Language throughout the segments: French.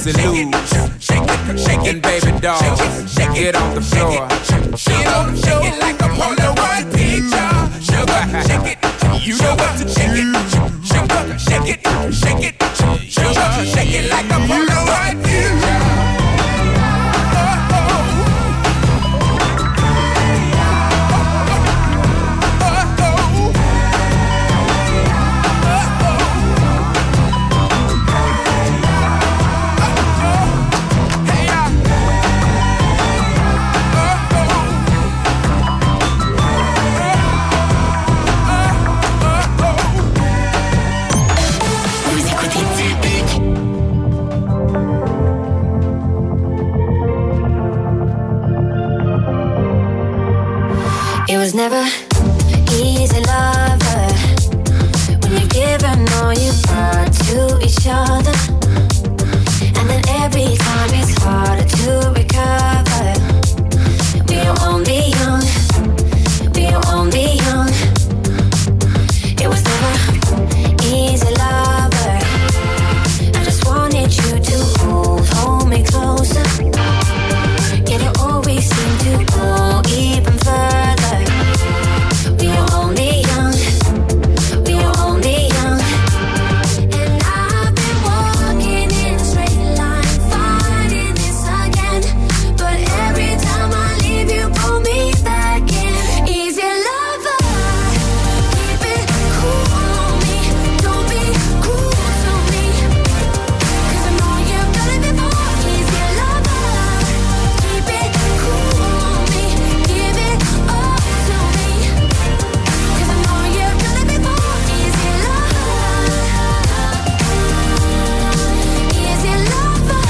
Lucy Lou, and Baby Doll, get on the floor. Get on the floor, shake it like a Polaroid picture. Sugar, shake it, you know what to shake it. Sugar, shake it, shake it. Sugar, shake it like a Polaroid picture. It was never easy, lover, when you've given all you got to each other, and then every time it's harder to recover. We won't be young, we won't be young. It was never easy, lover. I just wanted you to hold me closer. Yet it always seemed to go even further. We are only young, we are only young. And I've been walking in a straight line, fighting this again. But every time I leave you, pull me back in. Easy lover, keep it cool on me. Don't be cruel to me, 'cause I know you've done it before. Easy lover, keep it cool on me. Give it up to me, 'cause I know you've done it before. Easy lover, easy lover.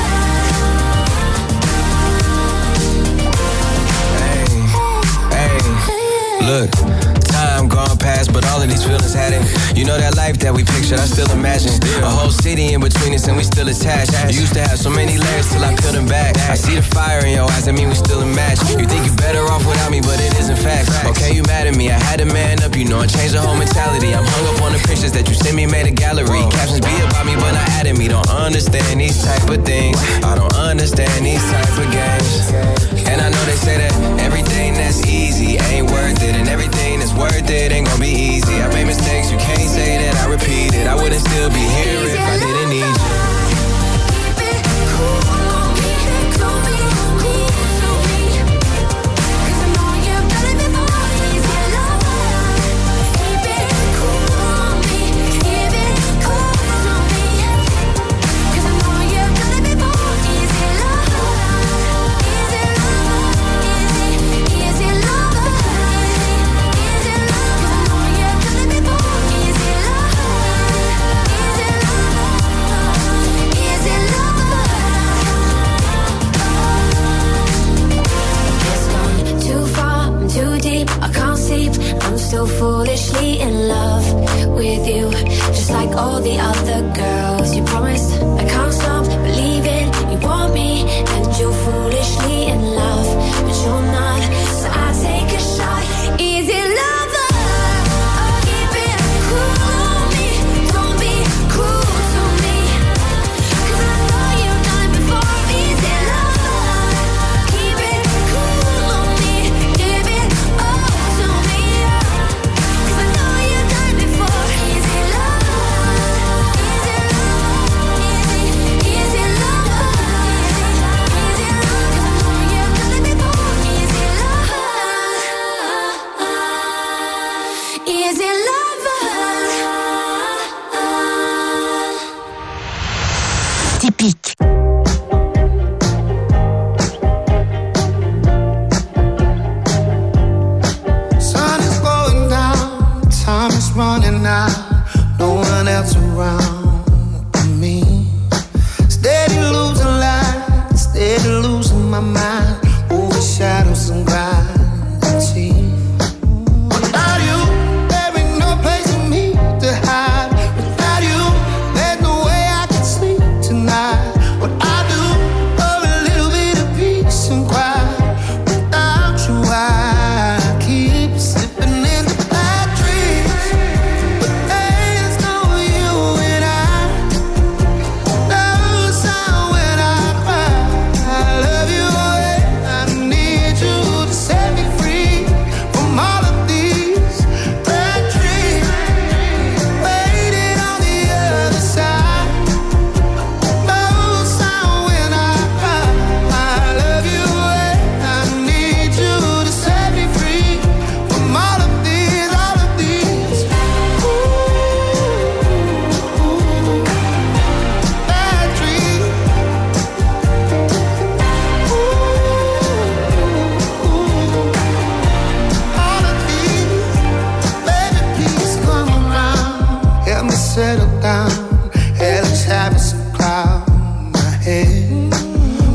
Hey, look, time gone past, but all of these feelings had it. You know that life that we pictured, I still imagine. A whole city in between us and we still attached. You used to have so many layers till I peeled them back. I see the fire in your eyes, I mean we still a match. You think you're better off without me, but it isn't fact. Okay, you mad at me, I had to man up, you know, and change the whole mentality. I'm hung up on the pictures that you sent me, made a gallery. Captions be about me, but not adding me. Don't understand these type of things. I don't understand these type of games. And I know they say that everything that's easy ain't worth it, and everything that's worth it ain't gonna be easy. I made mistakes, you can't say that I repeat it. I wouldn't still be here if I didn't need you. Keep it cool on me, don't be cruel to me, 'cause I know you've done it before. Easy lover, keep it cool on me. Give it up to me, 'cause I know you've done it before. Easy lover, easy lover, easy lover, easy lover, 'cause I know you've done it before. Easy lover, easy lover, easy lover. It's gone too far, I'm too deep, I can't sleep. I'm still foolishly in love with you, just like all the other girls. You promised I can't stop believing you want me, and you're foolishly in love, but you're not. So I take a shot. Easy lover, keep it cool on me. Don't be cruel to me, 'cause I know you've done it before. Easy lover, keep it cool on me. Give it up to me, 'cause I know you've done it before. Easy lover, easy lover, easy lover, easy lover, 'cause I know you've done it before. Easy lover, easy lover. Typique. Sun is going down, time is running out, no one else around but me. Steady losing light, steady losing my mind, over shadows and gravity. Without you, there ain't no place for me to hide. Without you, there's no way I can sleep tonight. What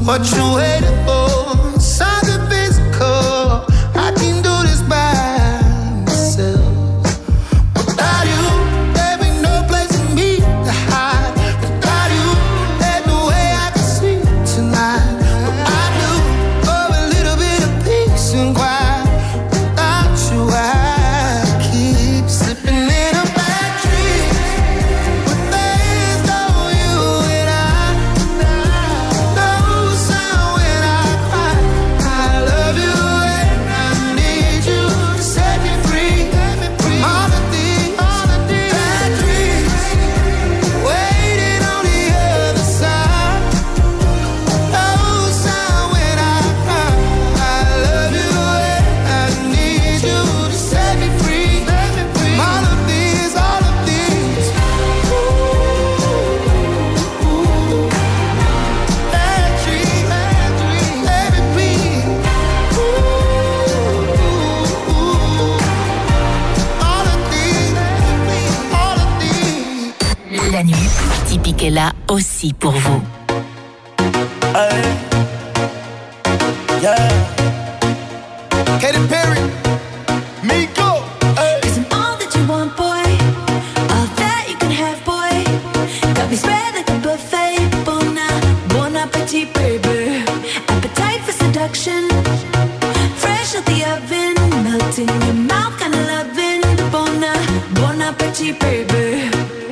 what you waiting for? Something physical. I can do this by myself. Without you, there be no place for me to hide. Without you, there's no way I can sleep tonight. But I do for a little bit of peace and quiet. Without you, I keep slipping in a bad dream. But there's no you and I. No sound when I cry. I love you and I need you to set me free. All of these bad dreams waiting on the other side. No sound when I cry. I love you and I need you to set me free. All of these bad dreams, let me be. All of these. La nuit, Typique est là aussi pour vous. Yeah. Katy Perry, Miko. Cause I'm all that you want, boy. All that you can have, boy. Got me spread like a buffet. Bon appetit, baby. Appetite for seduction. Fresh out the oven. Melt in your mouth, kinda loving. Bon appetit, baby.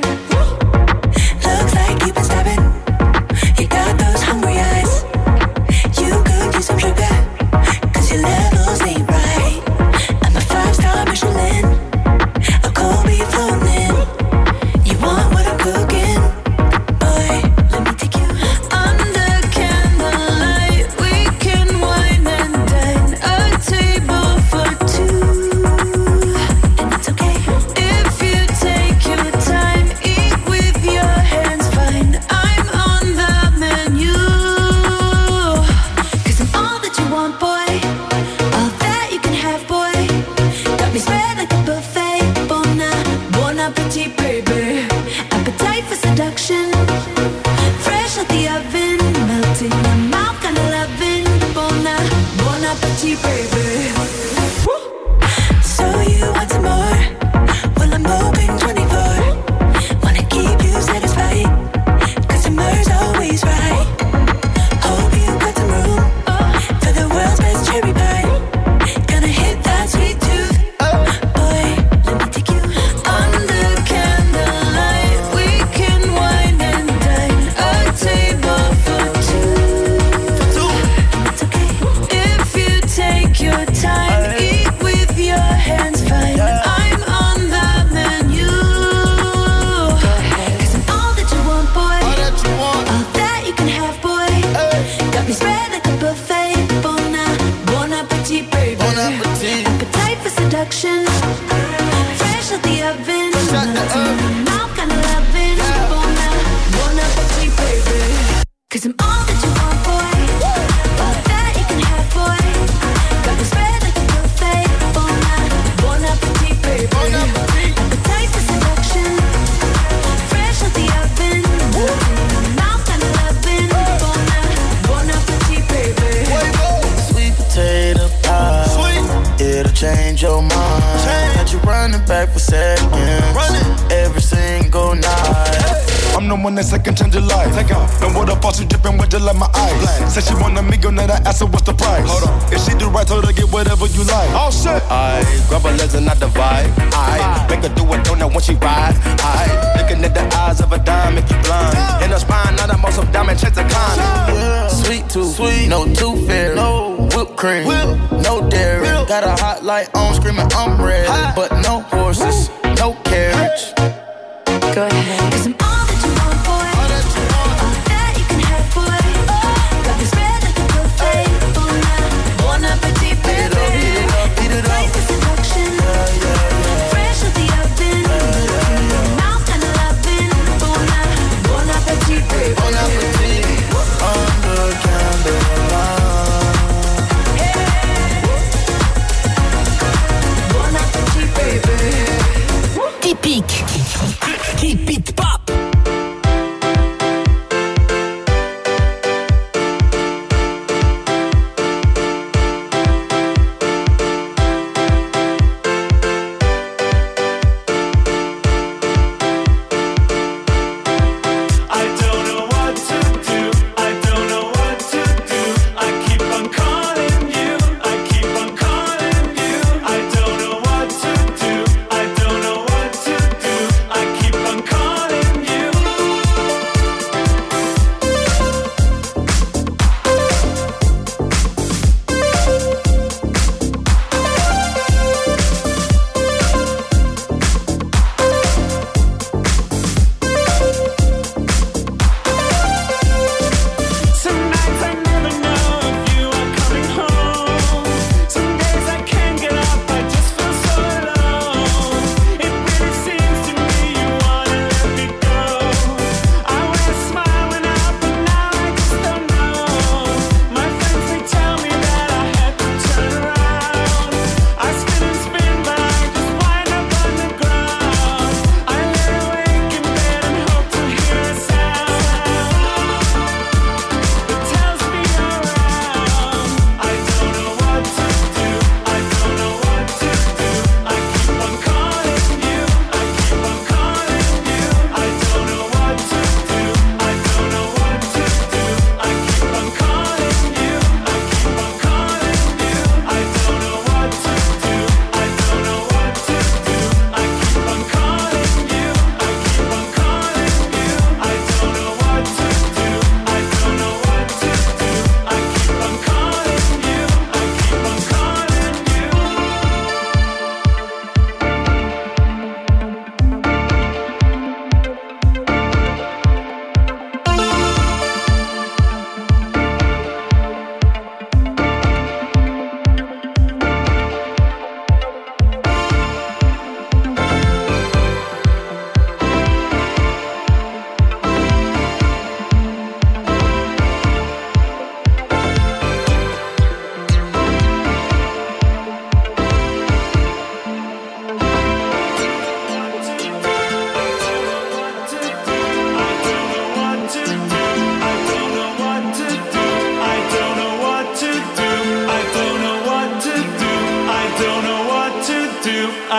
Looks like you've been stabbing. You got those hungry eyes. You could use some sugar. Cause your levels ain't right. I'm a 5-star Michelin. A cold beef floating in. You want what I'm cooking? Boy, let me take you under candlelight. We can wine and dine. A table for two. And it's okay if you take your time. Eat with your hands, fine. I'm on the menu. Cause I'm all that you want, boy. All that you can have, boy. Got me spread like a buffet. Bon appetit, baby. Appetite for seduction. Fresh out the oven. Melting your mouth, kinda loving. Bon appetit, baby. So you want some more? Well, I'm open 24. Wanna keep you satisfied. Cause summer's always right. Hope you got some room for the world's best cherry pie. Gonna hit that sweet tooth. Boy, let me take you under candlelight. We can wine and dine. A table for two. And it's okay if you take your time. Eat with your hands, fine. I'm on the menu. Cause I'm all that you want, boy. All that you can have, boy. Got me spread like a buffet. Bon appetit, baby. Appetite for seduction. Fresh out the oven. Mouth kinda loving. Bon appetit, baby. Cause I'm all that you want, boy. All that you can have, boy. Got me spread like a buffet. Bon appetit, baby. Appetite for seduction. Fresh out the oven. Mouth kinda loving. Bon appetit, baby. Sweet potato pie. It'll change your mind. Had you running back for seconds. Every single night. I'm the one that second change your life. Take off. Know what the fuck she dripping with just like my eyes. Said she want a amigo, now I asked her what's the price. Hold on. If she do right, told her get whatever you like. Oh shit. I grab her legs and not the vibe. I make her do a donut when she ride. I looking at the eyes of a dime, make you blind. In her spine, not a most of diamond checks a con. Sweet tooth, no tooth fairy. No whipped cream, no dairy. Got a hot light on, screaming I'm ready. But no horses, no carriage. Go ahead. Cause I'm all that you want, boy. All that you can have, boy. Got me spread like a buffet. Bon appetit, baby. Appetite for seduction. Fresh out the oven. Mouth kinda loving. Bon appetit, baby. Bon appetit. Under candlelight. Bon appetit, baby.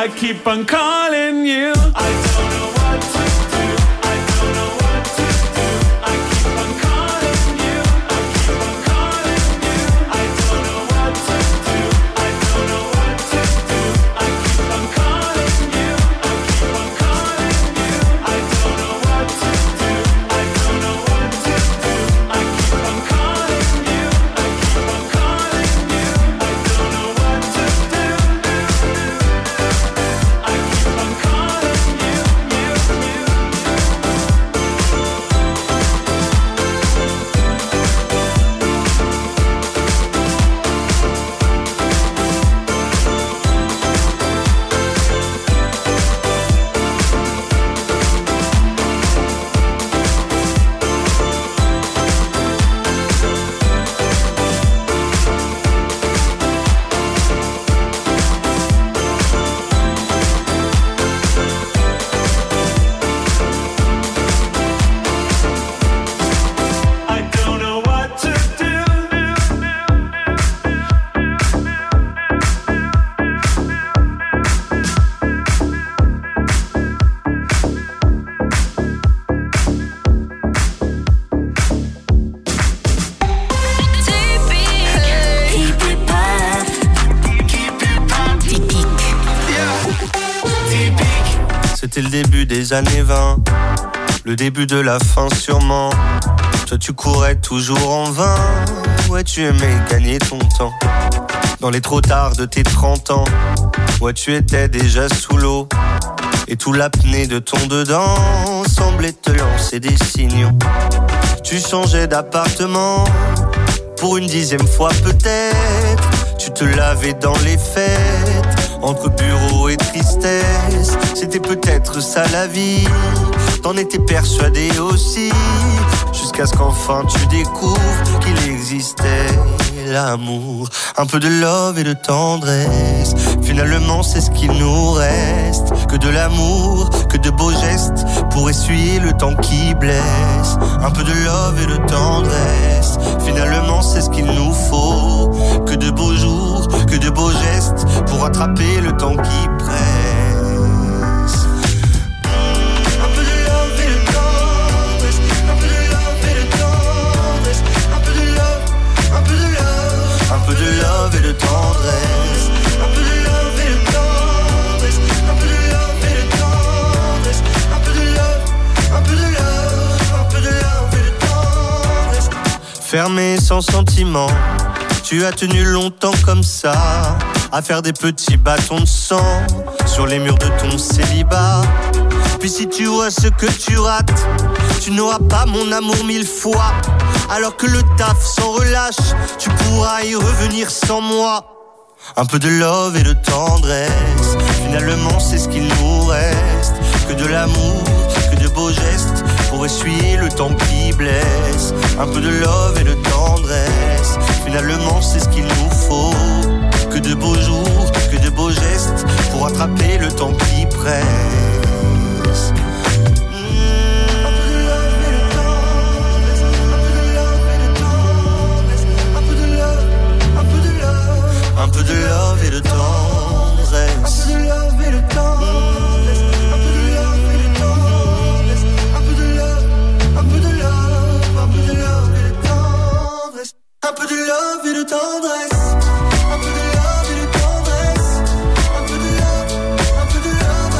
I keep on calling you. I don't know what to do. I don't know what to do. I keep on calling you. I keep on calling you. I don't know what to do. I don't know what to do. I keep on calling you. I keep on calling you. I don't know what to do. I don't know what to do. I keep on calling you. I keep on calling you. I don't know what to do. I keep on calling you. I don't know what to do. C'était le début des années 20, le début de la fin sûrement. Toi tu courais toujours en vain, ouais tu aimais gagner ton temps. Dans les trop tard de tes 30 ans, ouais tu étais déjà sous l'eau. Et tout l'apnée de ton dedans semblait te lancer des signaux. Tu changeais d'appartement, pour une 10e fois peut-être. Tu te lavais dans les fêtes, entre bureau et tristesse. C'était peut-être ça la vie, t'en étais persuadé aussi. Jusqu'à ce qu'enfin tu découvres qu'il existait l'amour. Un peu de love et de tendresse, finalement c'est ce qu'il nous reste. Que de l'amour, que de beaux gestes, pour essuyer le temps qui blesse. Un peu de love et de tendresse, finalement c'est ce qu'il nous faut. Que de beaux jours, que de beaux gestes, pour rattraper le temps qui presse. Un peu de love et de tendresse, un peu de love et de tendresse, un peu de love, un peu de love, un peu de love et de tendresse, un peu de love et de tendresse, un peu de love et de tendresse, un peu de love, un peu de love, un peu de love et de tendresse. Fermé sans sentiment, tu as tenu longtemps comme ça, à faire des petits bâtons de sang sur les murs de ton célibat. Puis si tu vois ce que tu rates, tu n'auras pas mon amour 1000 fois. Alors que le taf s'en relâche, tu pourras y revenir sans moi. Un peu de love et de tendresse, finalement c'est ce qu'il nous reste. Que de l'amour, que de beaux gestes, pour essuyer le temps qui blesse. Un peu de love et de tendresse, finalement c'est ce qu'il nous faut. Que de beaux jours, que de beaux gestes, pour rattraper le temps qui presse. Un peu de love et de tendresse, un peu de love et de tendresse, un peu de love et de tendresse, un peu de love, un peu de love, un peu de love et de tendresse, un peu de love et de tendresse, un peu de love et de tendresse, un peu de love, un peu de love,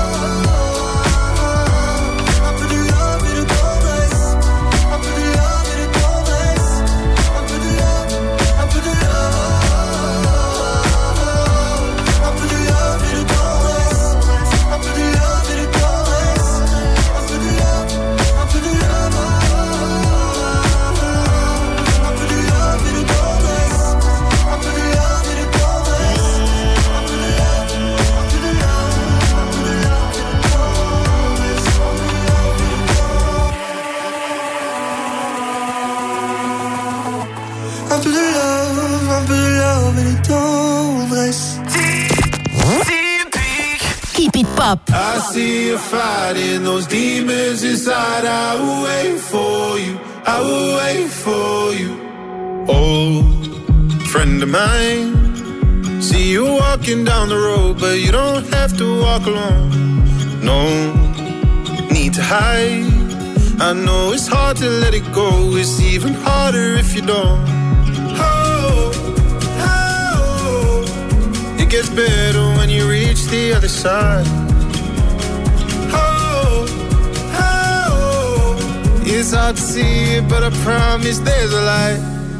un peu de love et de tendresse, un peu de love et de tendresse, un peu de love, un peu de love. Un peu de love, un peu de love et de tendresse. Keep it pop. I see you fighting those demons inside. I will wait for you. I will wait for you. Old friend of mine. See you walking down the road, but you don't have to walk alone. No need to hide. I know it's hard to let it go. It's even harder if you don't. Oh, oh. It gets better when you reach the other side. Oh, oh. It's hard to see it, but I promise there's a light.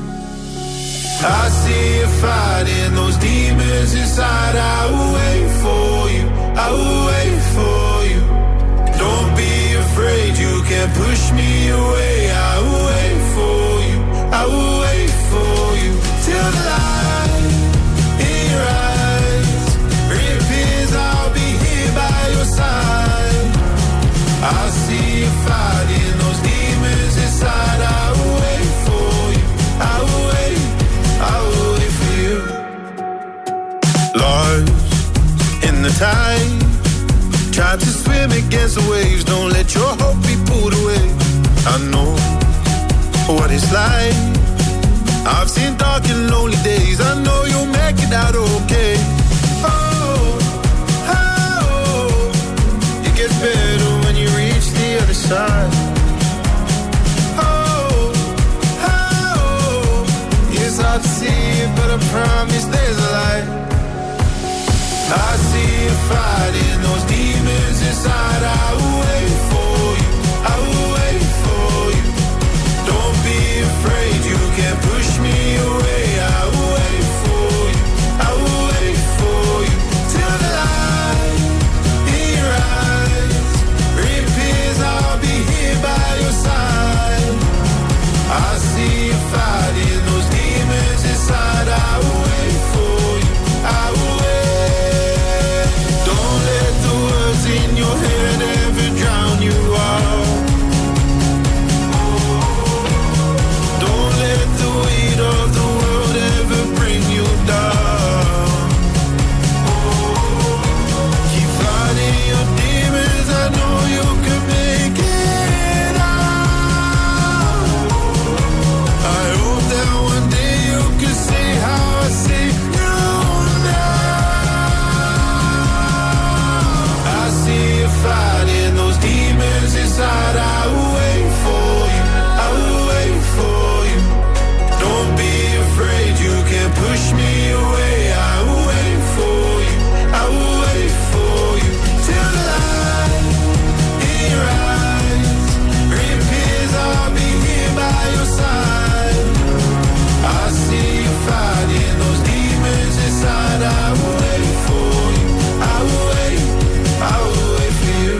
I see you fighting those demons inside. I will wait for you. I will wait for you. Don't be afraid, you can't push me away. I will wait for you. I will wait for you till the light in your eyes reappears. I'll be here by your side. I see you fighting those demons inside. I will wait for you. I will wait. I will wait for you. Lost in the tide, try to swim against the waves. Don't let your hope be pulled away. I know what it's like. I've seen dark and lonely days. I know you'll make it out okay. Oh, oh. It gets better when you reach the other side. It's hard to see it, but I promise there's a light. I see you fighting those demons inside. I will wait for you. I will wait for you. Don't be afraid, you can't push me away. I will wait for you. I will wait for you till the light in your eyes reappears. I'll be here by your side. I see you fighting those demons inside. I will wait for you. I will wait. Don't let the words in your head ever drown you out. Don't let the weight of the world ever bring you down. Keep fighting your demons. I know you can make it out. I hope that one day you can see how I see you now. I see you fighting those demons inside. I will wait for you. I will wait for you. Don't be afraid, you can't push me away. I will wait for you. I will wait for you till the light in your eyes reappears. I'll be here by your side. I see you fighting those demons inside. I will wait for you. I will wait. I will wait for you.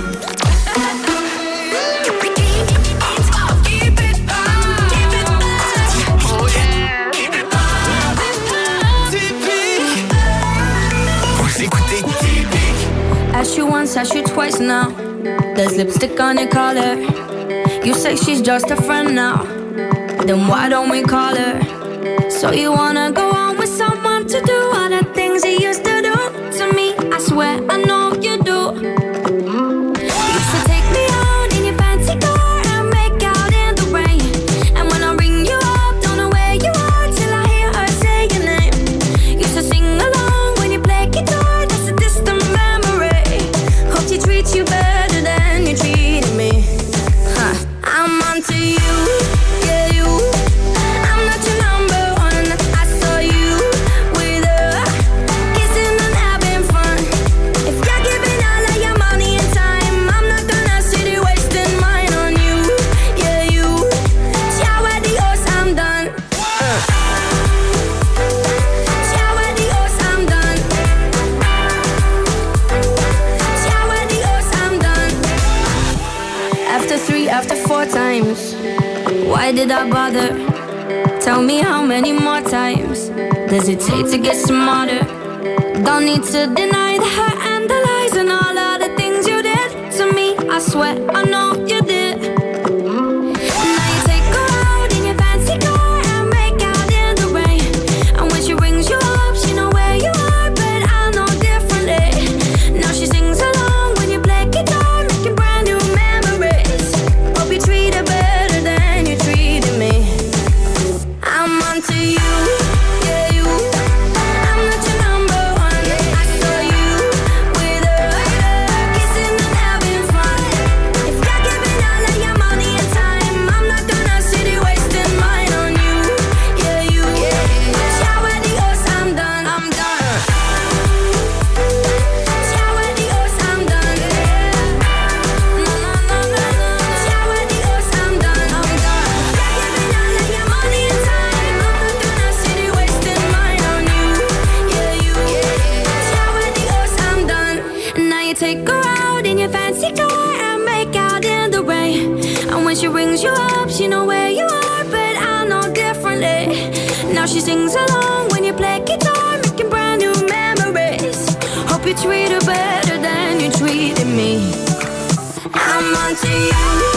Vous écoutez Typique. Ask you once, ask you twice now. There's lipstick on your collar. You say she's just a friend now. Then why don't we call her? So you wanna go on with someone to do all the things you used to do to me? I swear I know you do. You used to take me out in your fancy car and make out in the rain. And when I ring you up, don't know where you are till I hear her say your name. Used to sing along when you play guitar. That's a distant memory. Hope she treats you better than you treated me. Huh. I'm onto you, yeah you. I'm not your number one. I saw you with her, kissing and having fun. If you're giving all of your money and time, I'm not gonna sit here wasting mine on you, yeah you. Ciao adios, I'm done. Ciao adios, I'm done. Ciao adios, I'm done. After 3, after 4 times, why did I bother? Tell me how many more times does it take to get smarter? Don't need to deny the hurt and the lies and all of the things you did to me. I swear I know you did. Now you take her out in your fancy car and make out in the rain. And when she rings you up, she know where you are, but I know differently. Now she sings along when you play guitar, making brand new memories. Hope you treat her better than you treated me. I'm onto you, yeah you. I'm not your number when she rings you up, she know where you are, but I know differently. Now she sings along when you play guitar, making brand new memories. Hope you treat her better than you treated me. I'm onto you.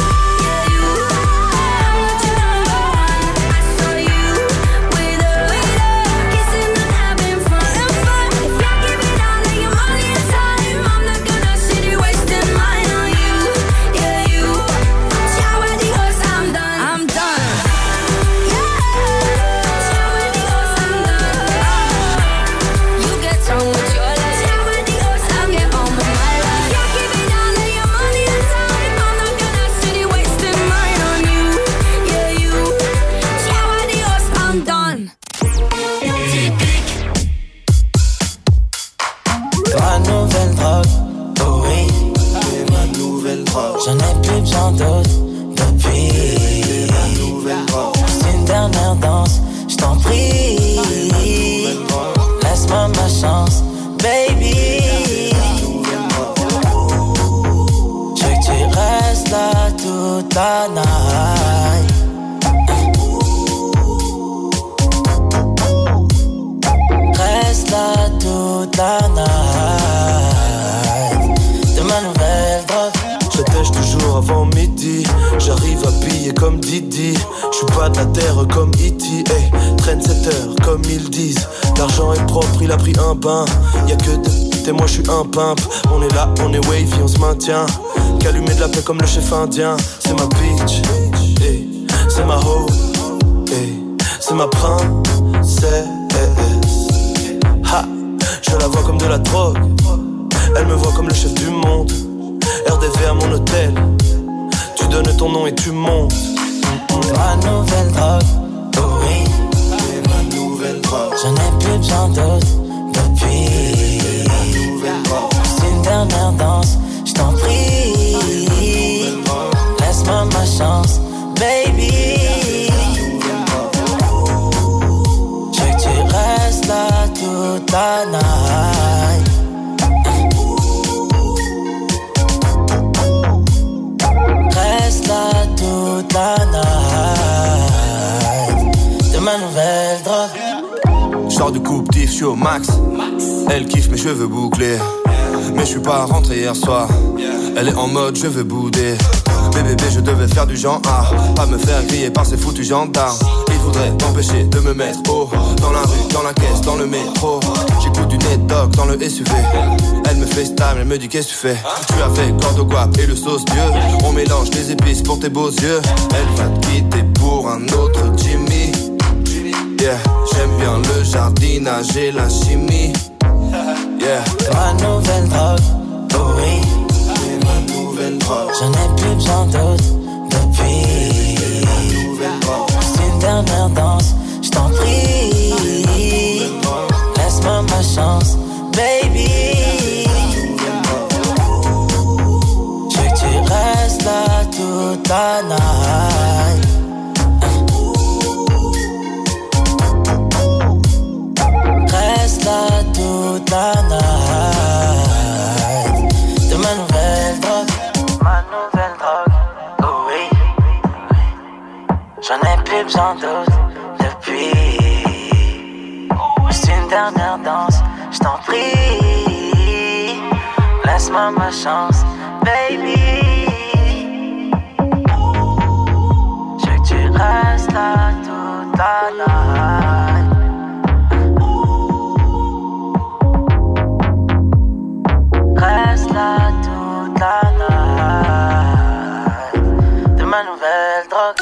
J'en ai plus besoin d'autres depuis. C'est une dernière danse, j't'en prie. Laisse-moi ma chance, baby. Je veux que tu restes là toute la night. Reste là toute la night. De ma nouvelle drogue. Je tèche toujours avant midi. J'arrive habillé comme Didi. J'suis pas de la terre comme E.T. Hey, traîne 7 heures comme ils disent. L'argent est propre, il a pris un bain. Y'a que des moi j'suis un pimp. On est là, on est wavy, on se maintient. Qu'allumer de la paix comme le chef indien. C'est ma bitch, hey, c'est ma hoe, hey, c'est ma princesse. Ha, je la vois comme de la drogue. Elle me voit comme le chef du monde. RDV à mon hôtel. Tu donnes ton nom et tu montes. Ma nouvelle drogue, oh oui. Ma nouvelle drogue. J'en ai plus besoin d'autres depuis. C'est une dernière danse, j't'en prie. Laisse-moi ma chance, baby. Je veux que tu restes là toute la night. Reste là toute la night. De ma nouvelle drogue. J'sors du coupe tif, j'suis au max. Elle kiffe mes cheveux bouclés. Mais j'suis pas rentré hier soir. Elle est en mode je veux bouder. Bébé je devais faire du genre A. Pas me faire griller par ces foutus gendarmes. Ils voudraient m'empêcher de me mettre haut. Dans la rue, dans la caisse, dans le métro. J'écoute du net dog dans le SUV. Elle me FaceTime, elle me dit qu'est-ce que tu fais. J'suis avec Gordo Guap et le sauce Dieu. On mélange les épices pour tes beaux yeux. Elle va te quitter pour un autre Jimmy. Yeah, j'aime bien le jardinage et la chimie. Yeah. Ma nouvelle drogue, oh oui. Ma nouvelle drogue. J'en ai plus besoin d'autres depuis. C'est une dernière danse, j't'en prie. Laisse-moi ma chance, baby. Je veux que tu restes là toute la night. Reste là toute la night. De ma nouvelle drogue. Ma nouvelle drogue, oh oui. J'en ai plus besoin d'autres depuis. C'est une dernière danse, j't'en prie. Laisse-moi ma chance, baby. Je veux que tu restes là toute la night. Reste là toute la night. De ma nouvelle drogue.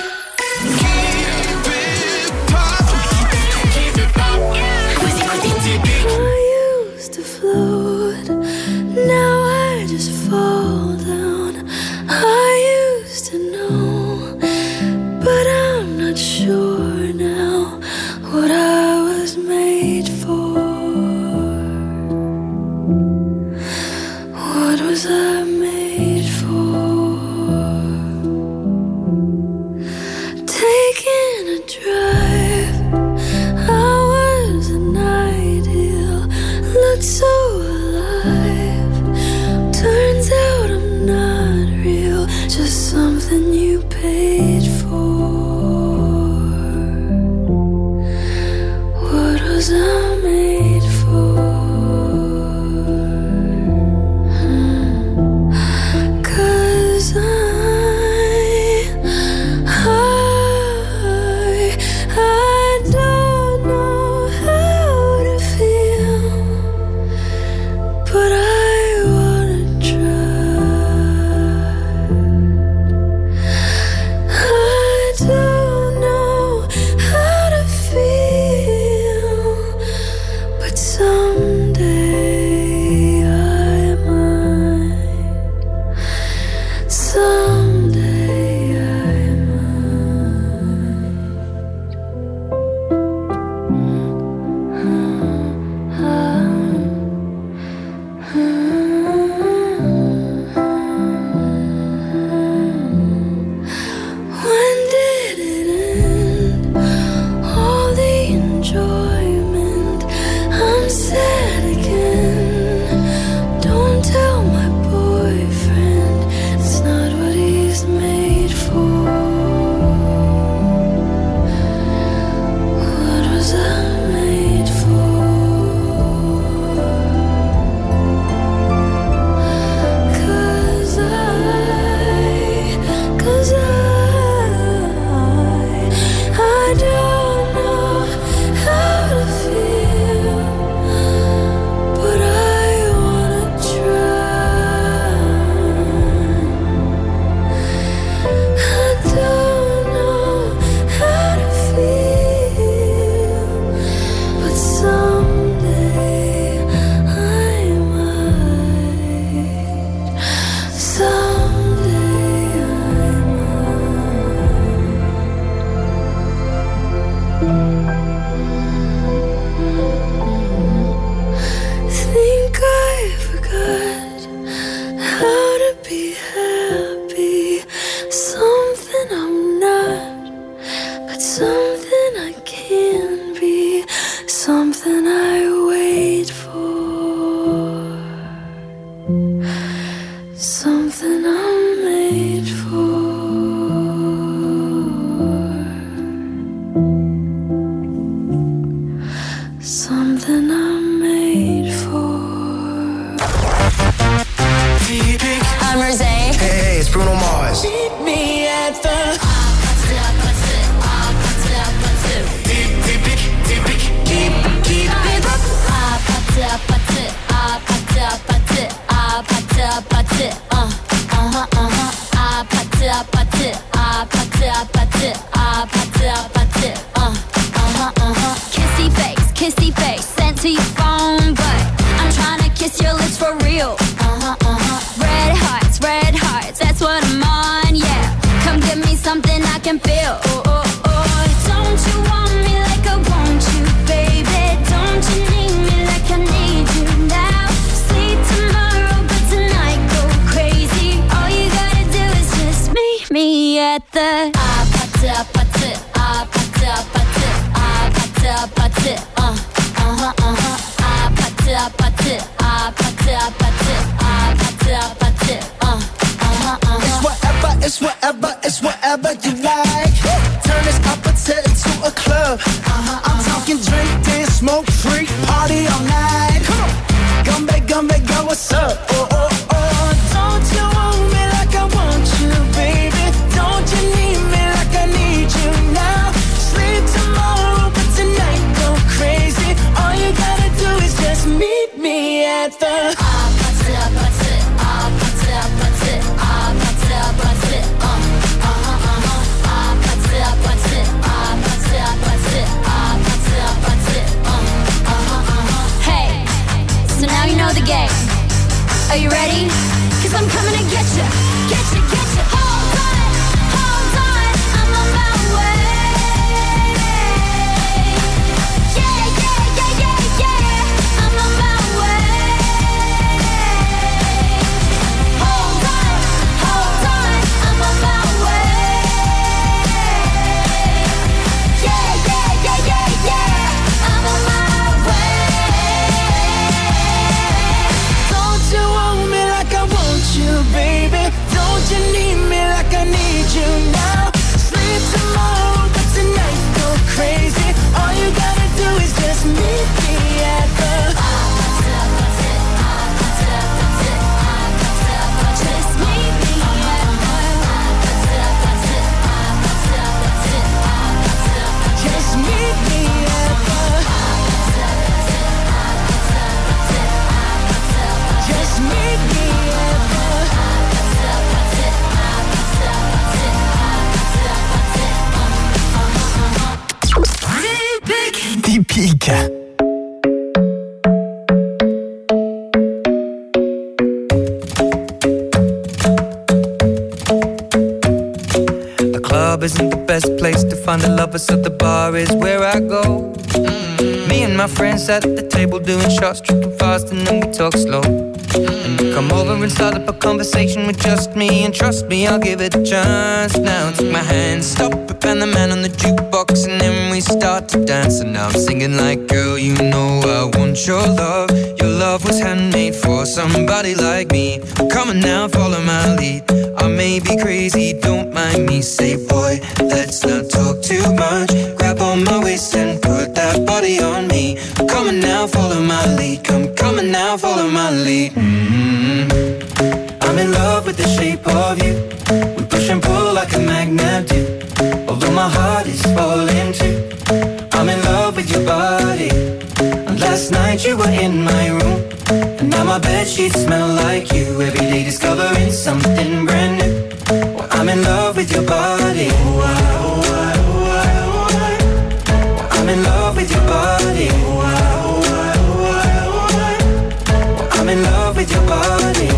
Vous écoutez Typique. I used to float, now I just fall down. Something I'm made for. Something I'm made for. I'm Rosé. Hey, it's Bruno Mars. Meet me at the Kissy face, sent to your phone, but I'm trying to kiss your lips for real. Red hearts, that's what I'm on, yeah. Come give me something I can feel. Oh, oh, oh. Don't you want me like I want you, baby? Don't you need me like I need you now? Sleep tomorrow, but tonight go crazy. All you gotta do is just meet me at the It's whatever you like. Turn this opposite into a club. I'm talking drink, dance, smoke, freak, party all night. Gumbe, girl, what's up? Oh, oh, oh. Don't you want me like I want you, baby? Don't you need me like I need you now? Sleep tomorrow, but tonight go crazy. All you gotta do is just meet me at the Hey, so now you know the game. Are you ready? 'Cause I'm coming to get you. Hold on, I'm on my way. Yeah, I'm on my way. Hold on, I'm on my way. Yeah, I'm on my way. Don't you want me like I want you, baby? Don't you need me like I need you now? Sleep tomorrow, but tonight go crazy. All you gotta do is just meet me at the Just meet me at Just meet me at the Just meet me at Typique. The club isn't the best place to find the lovers, so the bar is where I go. Me and my friends at the table doing shots, tripping fast, and then we talk slow. And you come over and start up a conversation with just me, and trust me, I'll give it a chance. Now take my hand, stop it, and the man on the jukebox, and then we start to dance. And now I'm singing like, girl, you know I want your love. Your love was handmade for somebody like me. Come on now, follow my lead. I may be crazy, don't mind me. Say, boy, let's not talk too much. Grab on my waist and put that body on me. Come on now, follow my lead. Come on now, follow my lead. I'm in love with the shape of you. We push and pull like a magnet do. Although my heart is falling too. I'm in love with your body. And last night you were in my room, and now my bedsheets smell like you. Every day discovering something brand new. Well, I'm in love with your body. I'm in love with your body. I'm in love with your body.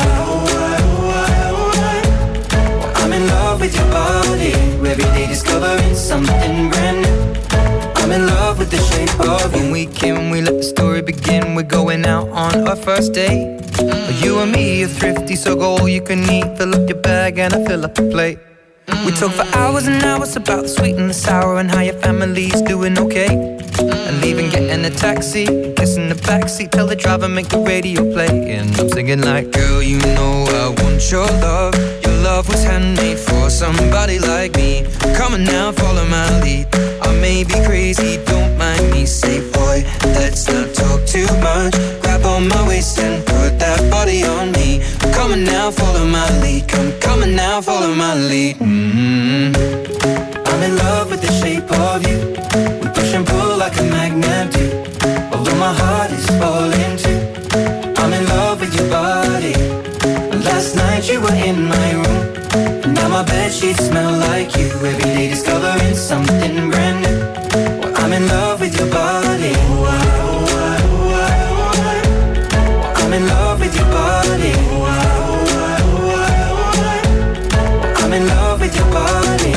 I'm in love with your body. Every day discovering something brand new. I'm in love with the shape of you. When we came, we let the story begin. We're going out on our first date. You and me are thrifty, so go all you can eat. Fill up your bag and I fill up the plate. We talk for hours and hours about the sweet and the sour, and how your family's doing okay. And leaving, getting a taxi, kissing the backseat, tell the driver make the radio play. And I'm singing like, girl, you know I want your love. Your love was handmade for somebody like me. Come on now, follow my lead. I may be crazy, don't mind me. Say, boy, let's not talk too much. Grab on my waist and put that body on me. Come on now, follow my lead. Come on now, follow my lead. I'm in love with the shape of you. We push and pull like a magnet do. Although my heart is falling too. I'm in love with your body. Last night you were in my room. Now my bedsheets smell like you. Every day discovering something brand new. Well, I'm in love with your body. I'm in love with your body. I'm in love with your body.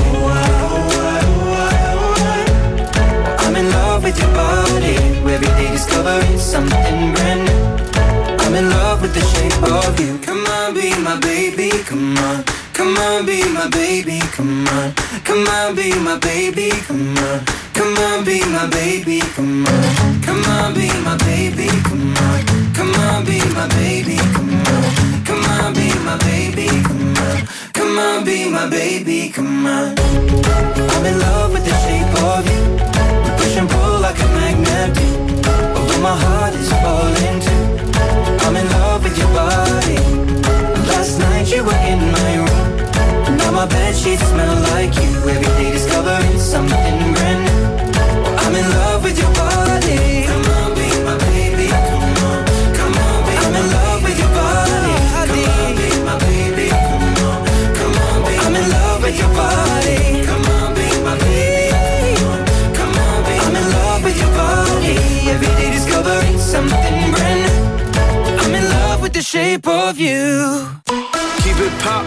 I'm in love with your body. Every day discovering something brand new. I'm in love with the shape of you. Come on, be my baby, come on. Come on, be my baby, come on. Come on, be my baby, come on. Come on, be my baby, come on. Come on, be my baby, come on. Come on, be my baby, come on. Come on, be my baby, come on. Come on, be my baby, come on. I'm in love with the shape of you. We push and pull like a magnet do. Although my heart is falling too. I'm in love with your body. Last night you were in my room. Now my bedsheets smell like you. Every day discovering something brand new. I'm in love with your body. Come on, be my baby. Come on, come on, be I'm in love with your body. Come on, be my baby. Come on, come on, be I'm in love with your body. Come on, be my baby. Come on, be I'm in love with your body. Every day discovering something brand new. I'm in love with the shape of you. Keep it pop.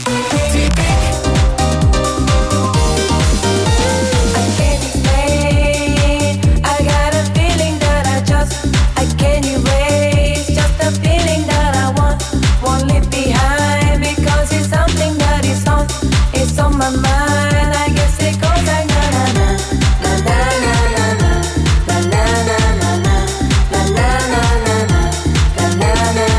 My mind, I guess it goes like na na na na na na na na na na na na na na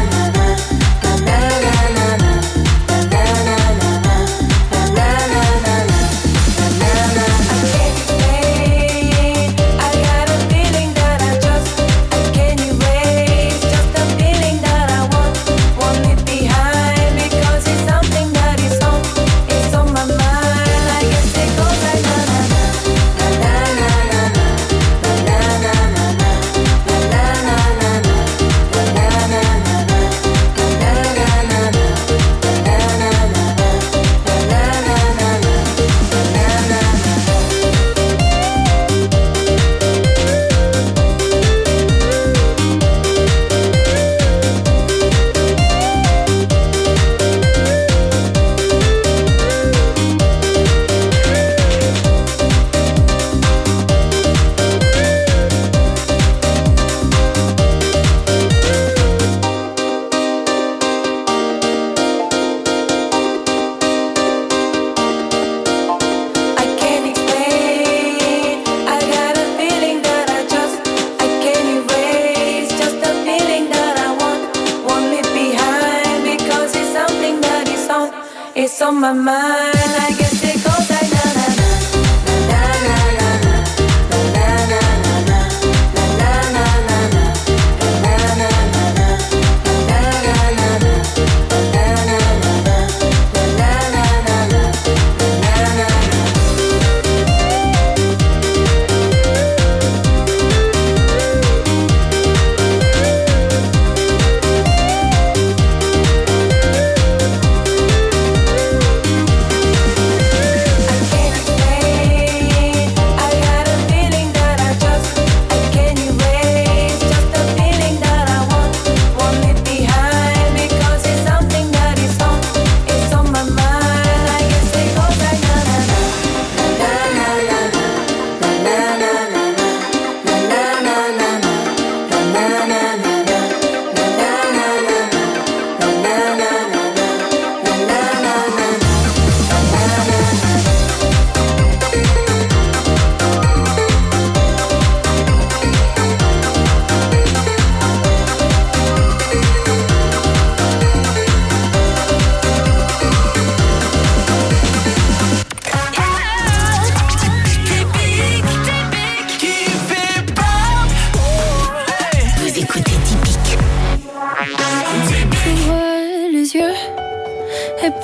It's on my mind. I guess it goes like na na na na na na na na na na na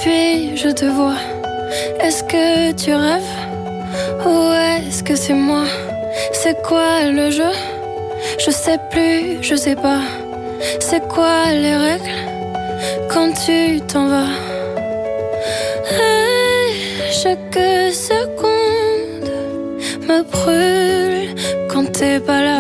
puis je te vois. Est-ce que tu rêves ou est-ce que c'est moi? C'est quoi le jeu? Je sais plus, je sais pas. C'est quoi les règles quand tu t'en vas? Hey, chaque seconde me brûle quand t'es pas là.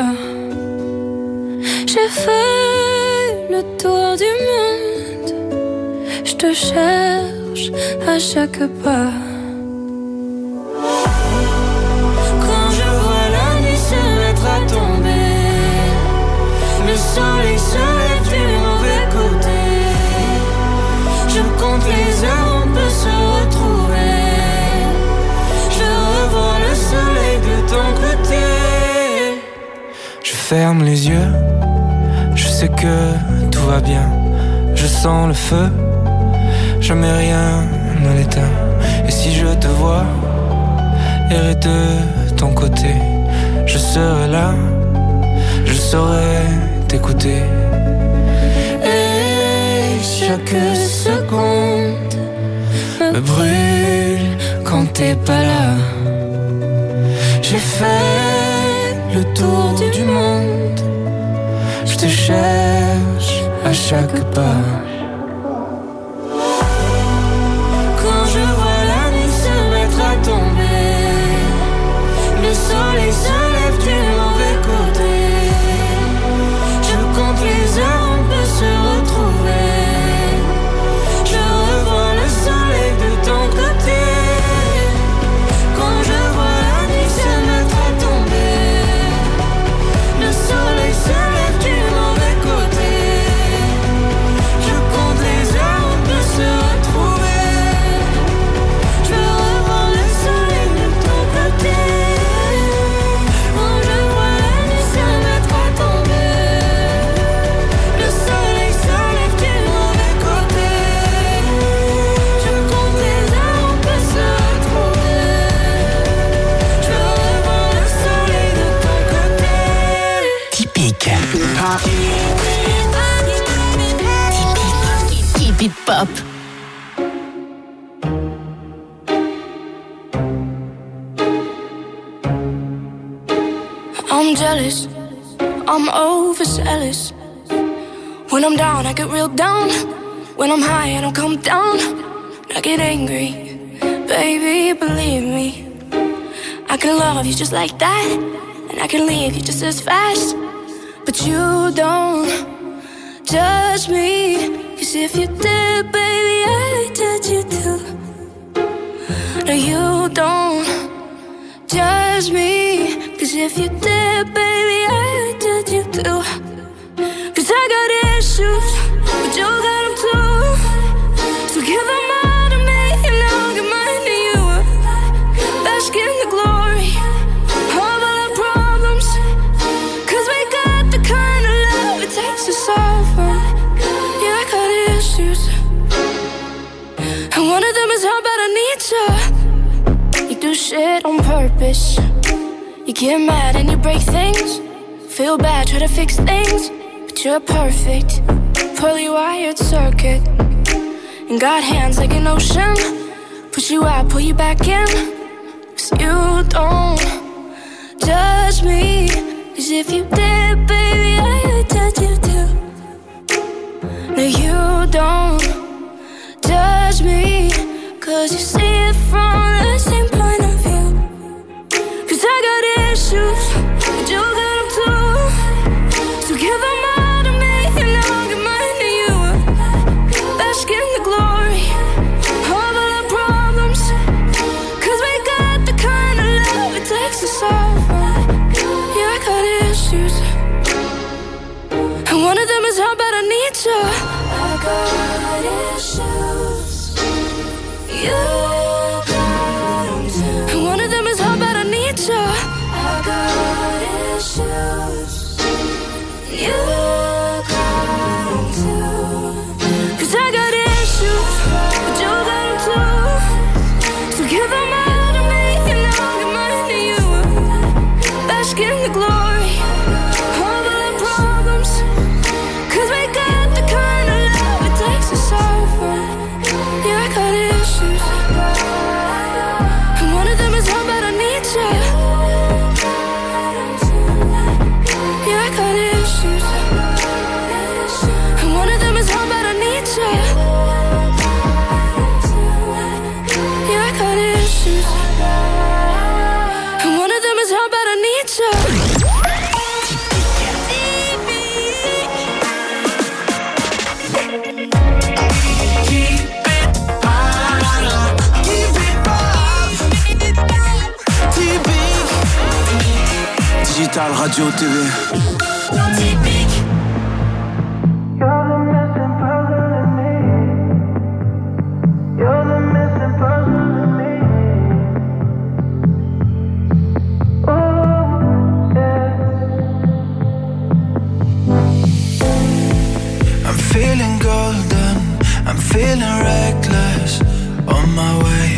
J'ai fait le tour du monde, je te cherche à chaque pas. Quand je vois la nuit se mettre à tomber, le soleil se lève du mauvais côté. Je compte les heures, on peut se retrouver. Je revois le soleil de ton côté. Je ferme les yeux, je sais que tout va bien. Je sens le feu, jamais rien ne l'éteint. Et si je te vois errer de ton côté, je serai là, je saurai t'écouter. Et chaque seconde me brûle quand t'es pas là. J'ai fait le tour du monde, je te cherche à chaque pas. Quand je vois la nuit se mettre à tomber, le soleil se lève du mauvais côté. Je compte les heures, on peut se retrouver. Je revois le soleil de ton côté. Quand je vois la nuit se mettre à tomber, le soleil se lève du mauvais côté. Je compte les heures, on peut se retrouver. Je revois le soleil de ton côté. Quand je vois la nuit se mettre à tomber, le soleil se lève du mauvais côté. Je compte les heures, on peut se retrouver. Je revois le soleil de ton côté. Typique. Keep it pop. I'm jealous, I'm overzealous. When I'm down, I get real down. When I'm high, I don't come down. I get angry, baby, believe me. I can love you just like that, and I can leave you just as fast. But you don't judge me, 'cause if you did, baby, I'd judge you too. No, you don't judge me, 'cause if you did, baby, I'd judge you too. 'Cause I got issues, but you got them too. So give them all to me, and I'll give mine to you. Bask in the glory of all our problems, 'cause we got the kind of love it takes to solve them. Yeah, I got issues, and one of them is how bad I need you. You do shit on purpose. You get mad and you break things. Feel bad, try to fix things, but you're perfect. Poorly wired circuit, and got hands like an ocean. Push you out, pull you back in. 'Cause you don't judge me, 'cause if you did, baby, I would judge you too. No, you don't judge me, 'cause you see it from the same point of view. 'Cause I got issues, but you got them too. So give them all to me, and I'll give mine to you. Bask in the glory of all our problems, 'cause we got the kind of love it takes to solve them. Yeah, I got issues, and one of them is how bad I need you. I got issues. You issues. And one of them is how bad I need you. Yeah, I got issues. And one of them is how bad I need you. Yeah, I got issues. And one of them is how bad I need you. Digital Radio TV. I'm feeling golden, I'm feeling reckless, on my way.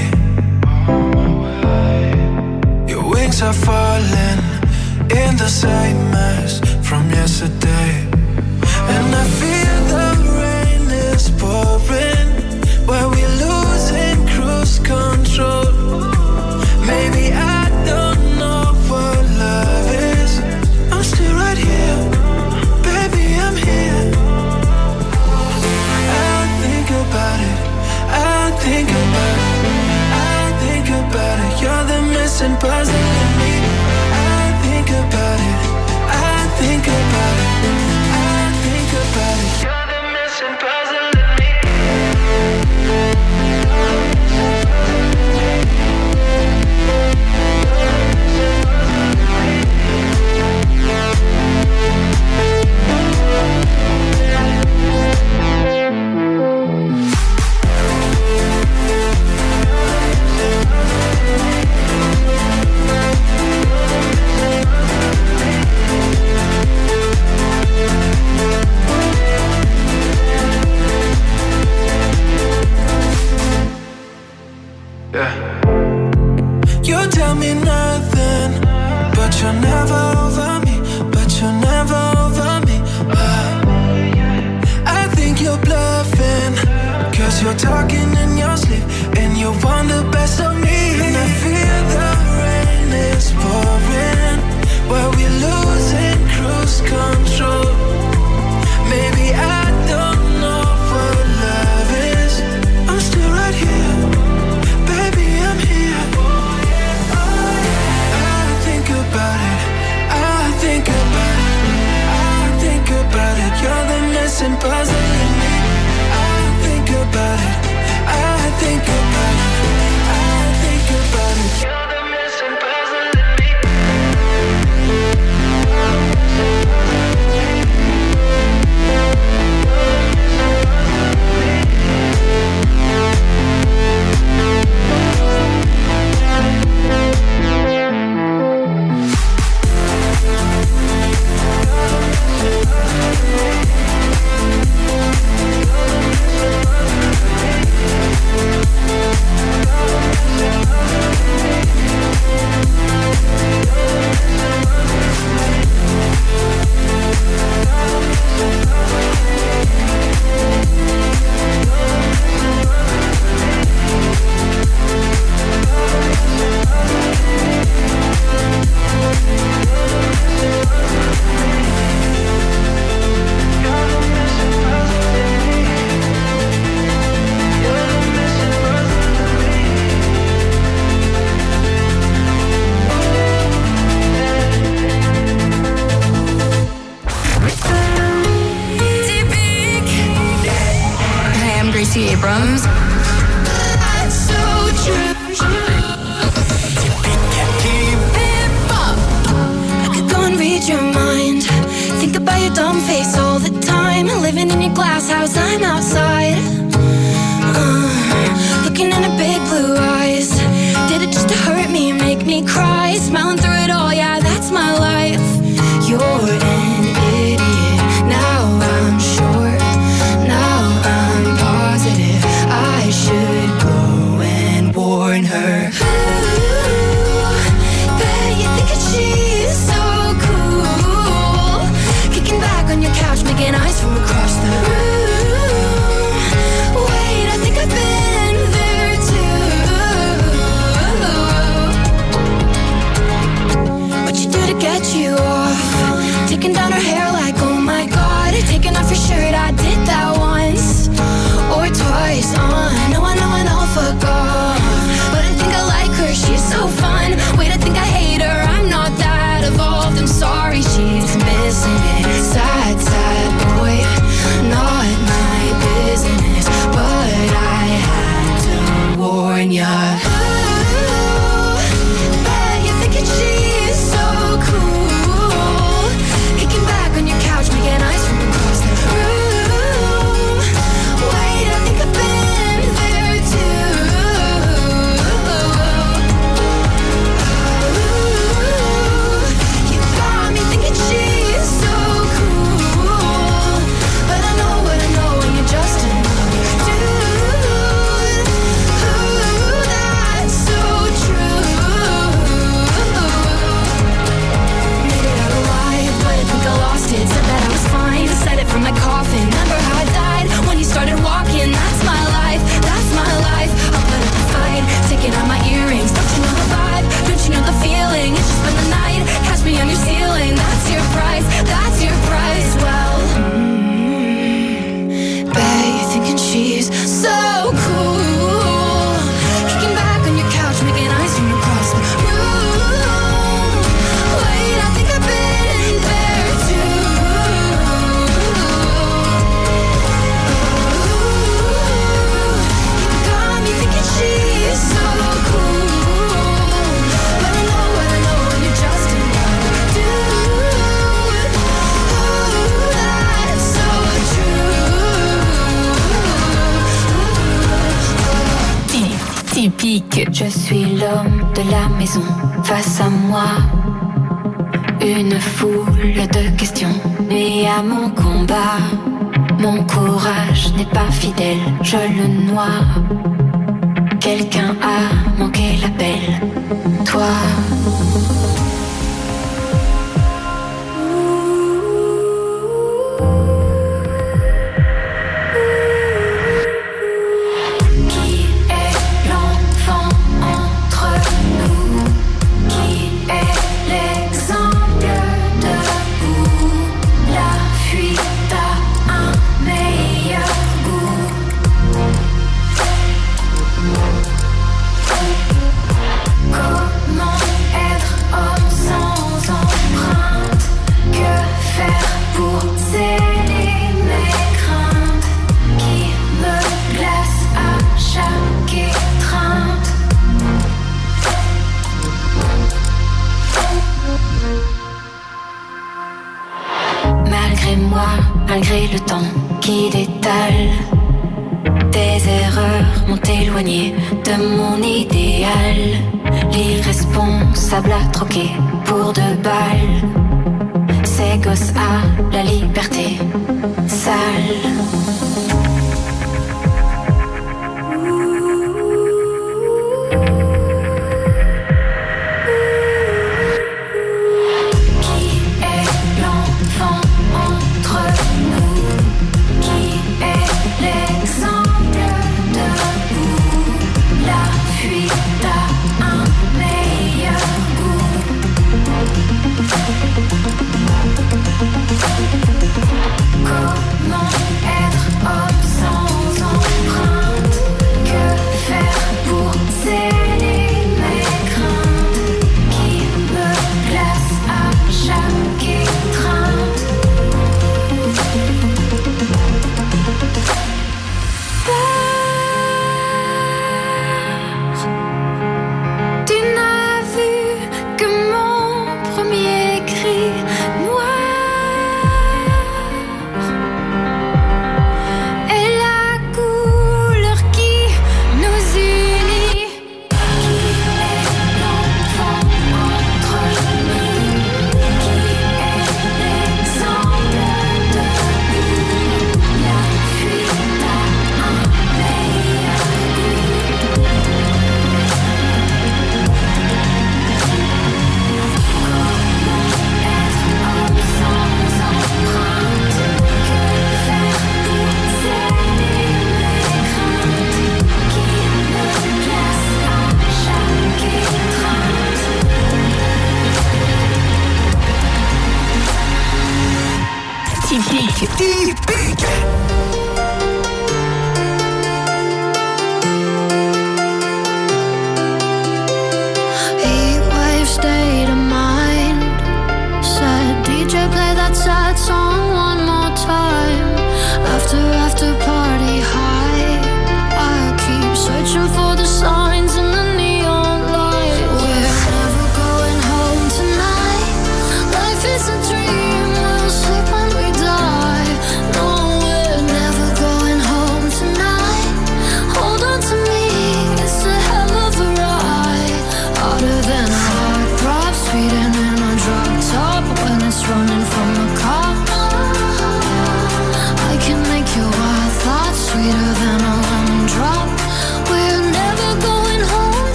Your wings are falling in the same mess from yesterday. And I feel the rain is pouring, where we're losing cruise control. Maybe I don't know what love is. I'm still right here, baby, I'm here. I think about it, I think about it, I think about it. You're the missing puzzle in me. I think about it, I think about it, I think about it. You're the missing puzzle in me. You tell me nothing, but you're never over me, but you're never over me. I think you're bluffing, cause you're talking in your sleep, and you want the best of me. And I feel the rain is pouring, where we're losing cruise control. Maybe I don't know what love is. I'm still right here, baby, I'm here. I think about it, I think about it, I think about it. You're the missing puzzle in me. I think about it, I think about it, I think about it. You're the missing puzzle in me. Gracie Abrams. That's so true. Keep it up. I could go and read your mind. Think about your dumb face all the time. Living in your glass house, I'm outside. Looking in her big blue eyes. Did it just to hurt me, make me cry? Smiling through it all, yeah, that's my life. You're an idiot. Now I'm sure. Now I'm positive. I should go and warn her. Ooh, bet you think that she's so cool. Kicking back on your couch, making eyes from across the room. Wait, I think I've been there too. Typique. Je suis l'homme de la maison. Face à moi, une foule de questions. Nuit à mon combat. Mon courage n'est pas fidèle, je le noie. Quelqu'un a manqué l'appel. Toi. Malgré le temps qui détale, tes erreurs m'ont éloigné de mon idéal. L'irresponsable a troqué pour 2 balles. Ces gosses à la liberté sale.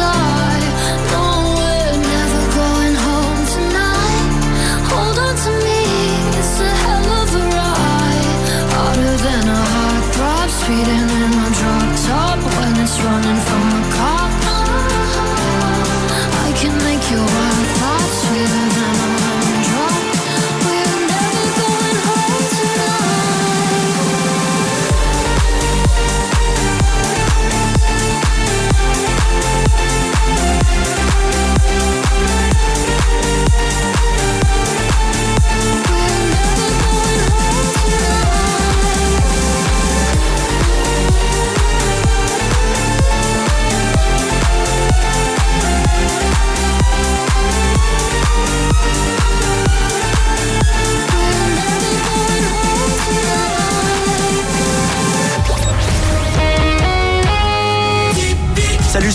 To me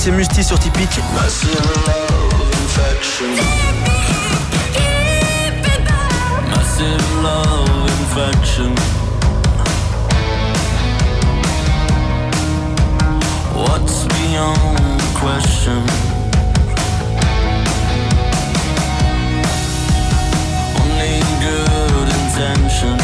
c'est Musti sur Typique. Massive love infection. Massive love infection. What's beyond question? Only good intentions.